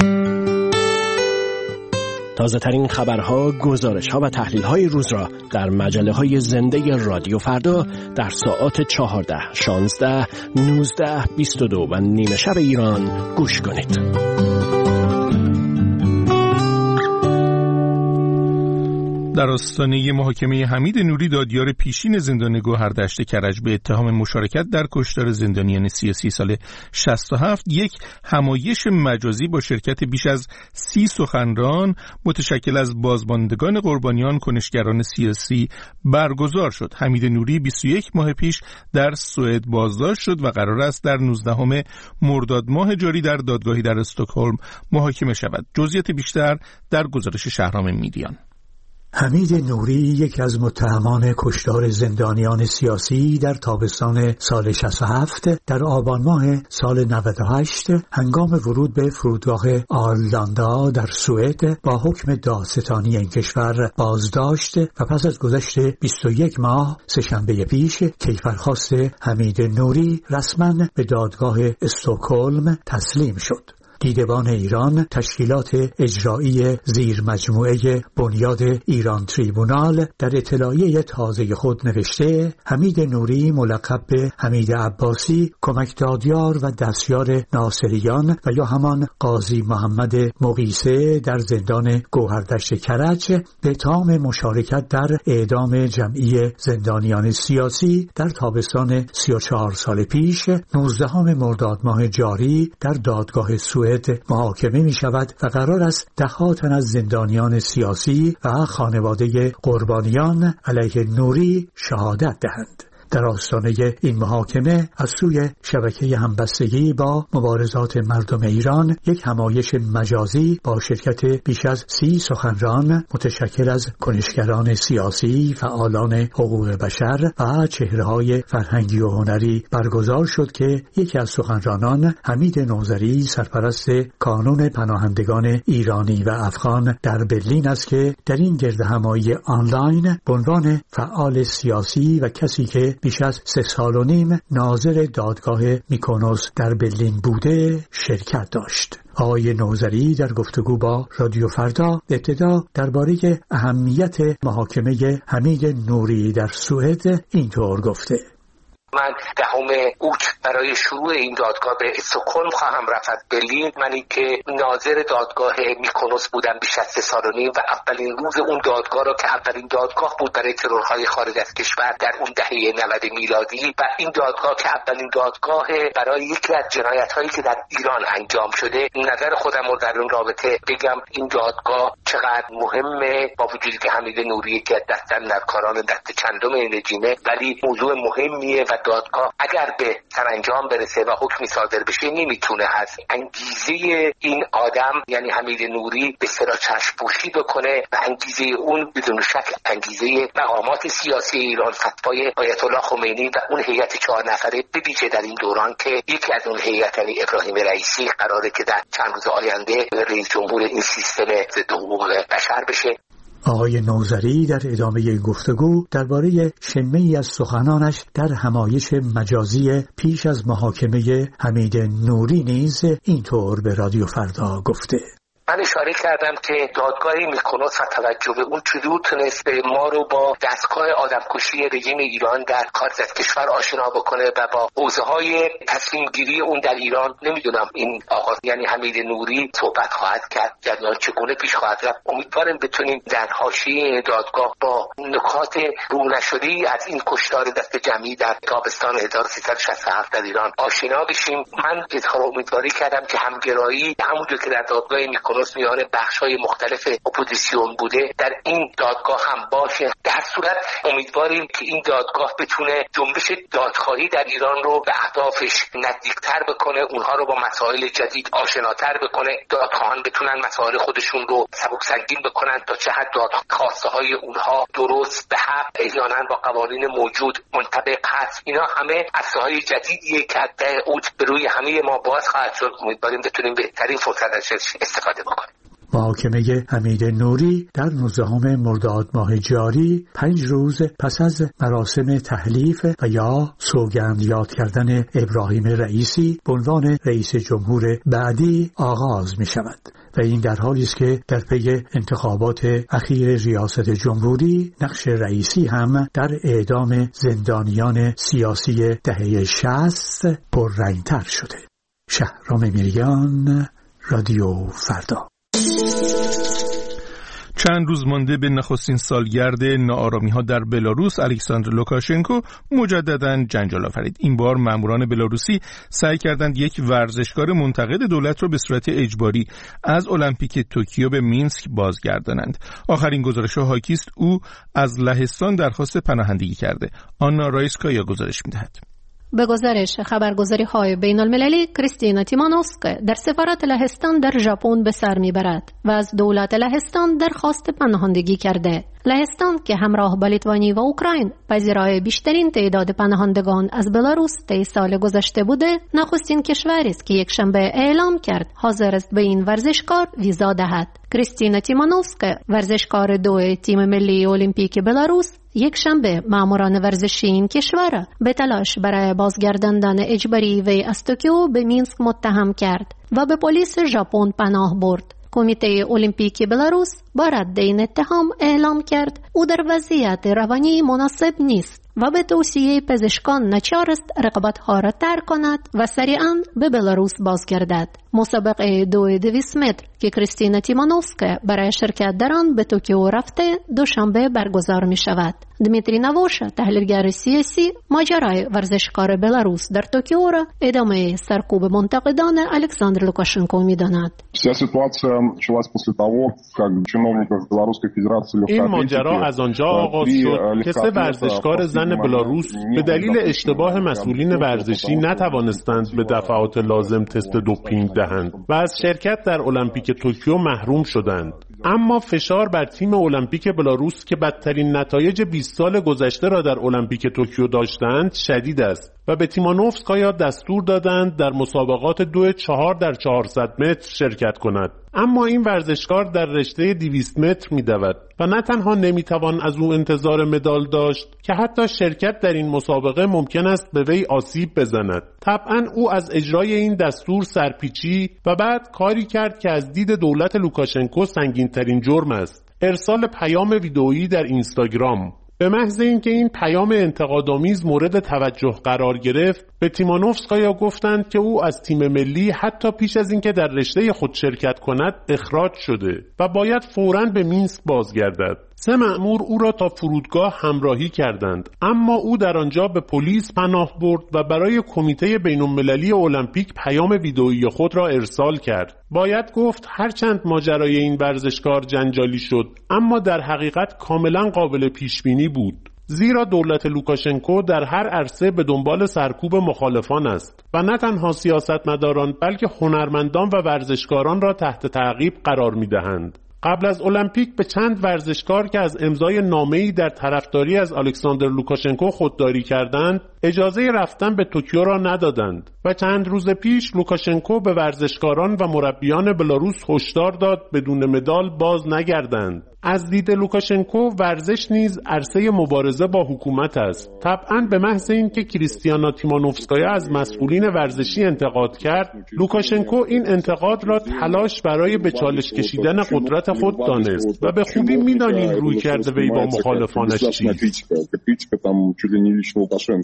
تازه ترین خبرها، گزارش‌ها و تحلیل‌های روز را در مجله‌های زنده رادیو فردا در ساعات 14، 16، 19، 22 و نیمه شب ایران گوش کنید. در آستانه محاکمه حمید نوری، دادیار پیشین زندان گوهردشت کرج به اتهام مشارکت در کشتار زندانیان سیاسی سال 67 یک همایش مجازی با شرکت بیش از 30 سخنران متشکل از بازماندگان قربانیان کنشگران سیاسی برگزار شد. حمید نوری 21 ماه پیش در سوئد بازداشت شد و قرار است در 19 مرداد ماه جاری در دادگاهی در استکهلم محاکمه شود. جزئیات بیشتر در گزارش شهرام میدیان. حمید نوری یکی از متهمان کشتار زندانیان سیاسی در تابستان سال 67 در آبان ماه سال 98 هنگام ورود به فرودگاه آرلاندا در سوئد با حکم دادستانی این کشور بازداشت و پس از گذشت 21 ماه سه‌شنبه پیش کیفرخواست حمید نوری رسما به دادگاه استکهلم تسلیم شد. دیدبان ایران تشکیلات اجرایی زیر مجموعه بنیاد ایران تریبونال در اطلاعیه تازه خود نوشته حمید نوری ملقب به حمید عباسی کمک دادیار و دستیار ناصریان و یا همان قاضی محمد مقیسه در زندان گوهردشت کرج به اتهام مشارکت در اعدام جمعی زندانیان سیاسی در تابستان 34 سال پیش 19 مرداد ماه جاری در دادگاه سوئد محاکمه می شود و قرار است ده‌ها تن از زندانیان سیاسی و خانواده قربانیان علیه نوری شهادت دهند. در آستانه این محاکمه از سوی شبکه همبستگی با مبارزات مردم ایران یک همایش مجازی با شرکت بیش از 30 سخنران متشکل از کنشگران سیاسی، فعالان حقوق بشر و چهره‌های فرهنگی و هنری برگزار شد که یکی از سخنرانان حمید نوذری سرپرست کانون پناهندگان ایرانی و افغان در برلین است که در این گردهمایی آنلاین به عنوان فعال سیاسی و کسی که بیش از 3 سال و نیم ناظر دادگاه میکونوس در برلین بوده شرکت داشت. آقای نوذری در گفتگو با رادیو فردا ابتدا درباره اهمیت محاکمه حمید نوری در سوئد اینطور گفته: من 10 اوت برای شروع این دادگاه به استکهلم خواهم رفت برلین. منی که ناظر دادگاه میکونوس بودم بیش از 3 سال و نیم و اولین روز اون دادگاه را که اولین دادگاه بود برای ترورهای خارج از کشور در اون دهه 90 میلادی و این دادگاه که اولین دادگاه برای یکی از جنایت‌هایی که در ایران انجام شده، نظر خودم رو در اون رابطه بگم. این دادگاه چقدر مهمه، با وجودی که حمید نوری که در کاران دست چندم رژیمه، ولی موضوع مهمیه و دادگاه اگر به سرانجام برسه و حکمی صادر بشه نمیتونه از انگیزه این آدم یعنی حمید نوری به اصطلاح چشم‌پوشی بکنه و انگیزه اون بدون شک انگیزه مقامات سیاسی ایران، فتوای آیت الله خمینی و اون هیئت 4 نفره به ویژه در این دوران که یکی از اون هیئت یعنی ابراهیم رئیسی قراره که در چند روز آینده رئیس جمهور این سیستم ضد حقوق بشر بشه. آقای نوذری در ادامه گفتگو درباره شمه‌ای از سخنانش در همایش مجازی پیش از محاکمه حمید نوری نیز اینطور به رادیو فردا گفته: من اشاره کردم که دادگاه میکونوس و توجه به اون چجور تونست ما رو با دستگاه آدمکشی رژیم ایران در خارج از کشور آشنا بکنه و با حوزه‌های تصمیم گیری اون در ایران. نمیدونم این آقا یعنی حمید نوری صحبت خواهد کرد یا چگونه پیش خواهد رفت. امیدوارم بتونیم در حاشیه دادگاه با نکات رو نشده‌ای از این کشتار دست جمعی در تابستان 1367 در ایران آشنا بشیم. من اظهار امیدواری کردم که همگرایی همونجور که در دادگاه میکونوس درست میان بخش‌های مختلف اپوزیسیون بوده در این دادگاه هم باشه. در صورت امیدواریم که این دادگاه بتونه جنبش دادخواهی در ایران رو به اهدافش نزدیکتر بکنه، اونها رو با مسائل جدید آشناتر بکنه، دادخواهان بتونن مسائل خودشون رو سبک سنگین بکنن تا چه حد خواسته های اونها درست به حق احیانا با قوانین موجود منطبق هست. اینا همه عرصه‌های جدیدیه که از اوج به روی همه ما باز خواهد شد. امیدواریم بتونیم بهترین فرصت ازش استفاده بکنیم. محاکمه حمید نوری در 19 مرداد ماه جاری 5 روز پس از مراسم تحلیف و یا سوگند یاد کردن ابراهیم رئیسی به عنوان رئیس جمهور بعدی آغاز می شود و این در حالی است که در پی انتخابات اخیر ریاست جمهوری نقش رئیسی هم در اعدام زندانیان سیاسی دهه 60 پررنگ‌تر شده. شهرام میریان، رادیو فردا. چند روز مانده به نخستین سالگرد ناآرامی‌ها در بلاروس، الکساندر لوکاشنکو مجدداً جنجال آفرید. این بار ماموران بلاروسی سعی کردند یک ورزشکار منتقد دولت را به صورت اجباری از المپیک توکیو به مینسک بازگردانند. آخرین گزارش‌ها حاکی است او از لهستان درخواست پناهندگی کرده. آنا رایسکایا گزارش می‌دهد. به گزارش خبرگزاری‌های بین‌المللی، کریستینا تیمانوفسک در سفارت لهستان در ژاپن به سر می‌برد و از دولت لهستان درخواست پناهندگی کرده. لهستان که همراه با لیتوانی و اوکراین پذیرای بیشترین تعداد پناهندگان از بلاروس طی سال گذشته بوده، نخستین کشوری است که یک شنبه اعلام کرد حاضر است به این ورزشکار ویزا دهد. کریستینا تیمانوفسک، ورزشکار 2 تیم ملی المپیک بلاروس، یک شنبه ماموران ورزشی این کشور به تلاش برای بازگرداندن اجباری وی از توکیو به مینسک متهم کرد و به پلیس ژاپن پناه برد. کمیته المپیک بلاروس با رد این اتهام اعلام کرد او در وضعیت روانی مناسب نیست و به توصیه پزشکان ناچار است رقابت‌ها را ترک کند و سریعاً به بلاروس بازگردد. مسابقه 200 متر که کریستینا تیمانوفسک برای شرکت در آن به توکیو رفته دوشنبه برگزار می شود. دمیتری نووش، تحلیلگر سیاسی، ماجرای ورزشکار بلاروس در توکیو را ادامه سرکوب منتقدان الکساندر لوکاشنکو می داند. این ماجرا از آنجا آغاز شد که 3 ورزشکار زن بلاروس به دلیل اشتباه مسئولین ورزشی نتوانستند به دفعات لازم تست دوپینگ دهند و از شرکت در المپیک توکیو محروم شدند. اما فشار بر تیم المپیک بلاروس که بدترین نتایج 20 سال گذشته را در المپیک توکیو داشتند شدید است و به تیمانوفسکایا دستور دادند در مسابقات 2 در 400 متر شرکت کند. اما این ورزشکار در رشته 200 متر می‌دود و نه تنها نمی‌توان از او انتظار مدال داشت که حتی شرکت در این مسابقه ممکن است به وی آسیب بزند. طبعاً او از اجرای این دستور سرپیچی و بعد کاری کرد که از دید دولت لوکاشنکو سنگین‌ترین جرم است: ارسال پیام ویدئویی در اینستاگرام. به محض اینکه این پیام انتقادآمیز مورد توجه قرار گرفت، به تیمانوفسکایا گفتند که او از تیم ملی حتی پیش از اینکه در رشته خود شرکت کند اخراج شده و باید فوراً به مینسک بازگردد. 3 مأمور او را تا فرودگاه همراهی کردند، اما او در آنجا به پلیس پناه برد و برای کمیته بین‌المللی المپیک پیام ویدئویی خود را ارسال کرد. باید گفت هرچند ماجرای این ورزشکار جنجالی شد، اما در حقیقت کاملا قابل پیشبینی بود. زیرا دولت لوکاشنکو در هر عرصه به دنبال سرکوب مخالفان است و نه تنها سیاستمداران بلکه هنرمندان و ورزشکاران را تحت تعقیب قرار می‌دهند. قبل از المپیک به چند ورزشکار که از امضای نامه‌ای در طرفداری از الکساندر لوکاشنکو خودداری کردند اجازه رفتن به توکیو را ندادند و چند روز پیش لوکاشنکو به ورزشکاران و مربیان بلاروس هشدار داد بدون مدال باز نگردند. از دید لوکاشنکو ورزش نیز عرصه مبارزه با حکومت است. طبعاً به محض اینکه کریستیانا تیمانوفسکایا از مسئولین ورزشی انتقاد کرد، لوکاشنکو این انتقاد را تلاش برای به چالش کشیدن قدرت خود دانست و به خوبی می‌دانیم روی کرده وی با مخالفانش چیست.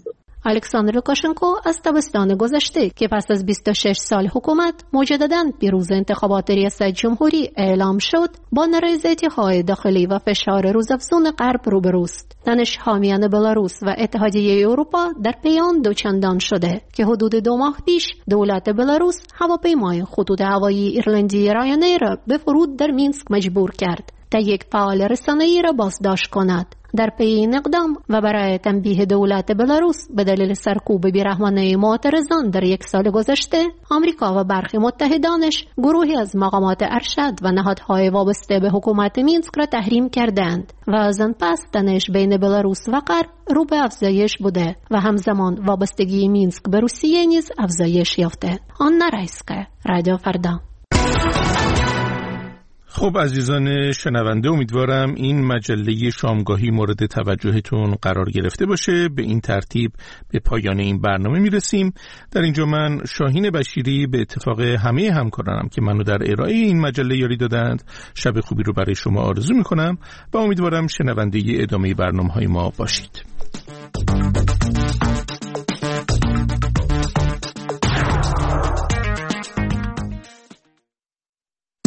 الکساندر لوکاشنکو از تابستان گذشته که پس از 26 سال حکومت مجدداً پیروز انتخابات ریاست جمهوری اعلام شد، با نارضایتی‌های داخلی و فشار روزافزون غرب روبروست. تنش حامیان بلاروس و اتحادیه اروپا در پی آن دوچندان شده که حدود 2 ماه پیش دولت بلاروس هواپیمای خطوط هوایی ایرلندی رایانیر را به فرود در مینسک مجبور کرد تا یک فعال رسانه‌ای را بازداشت کند. در پی این اقدام و برای تنبیه دولت بلاروس به دلیل سرکوب بیرحمانه معترضان در 1 سال گذشته، آمریکا و برخی متحدانش گروهی از مقامات ارشد و نهادهای وابسته به حکومت مینسک را تحریم کردند و از آن پس تنش بین بلاروس و غرب رو به افزایش بوده و همزمان وابستگی مینسک به روسیه نیز افزایش یافته. آنا رایسکا، رادیو فردا. خب عزیزان شنونده، امیدوارم این مجله شامگاهی مورد توجهتون قرار گرفته باشه. به این ترتیب به پایان این برنامه میرسیم. در اینجا من شاهین بشیری به اتفاق همه همکارانم که منو در ارائه این مجله یاری دادند شب خوبی رو برای شما آرزو میکنم و امیدوارم شنونده ادامه برنامه‌های ما باشید.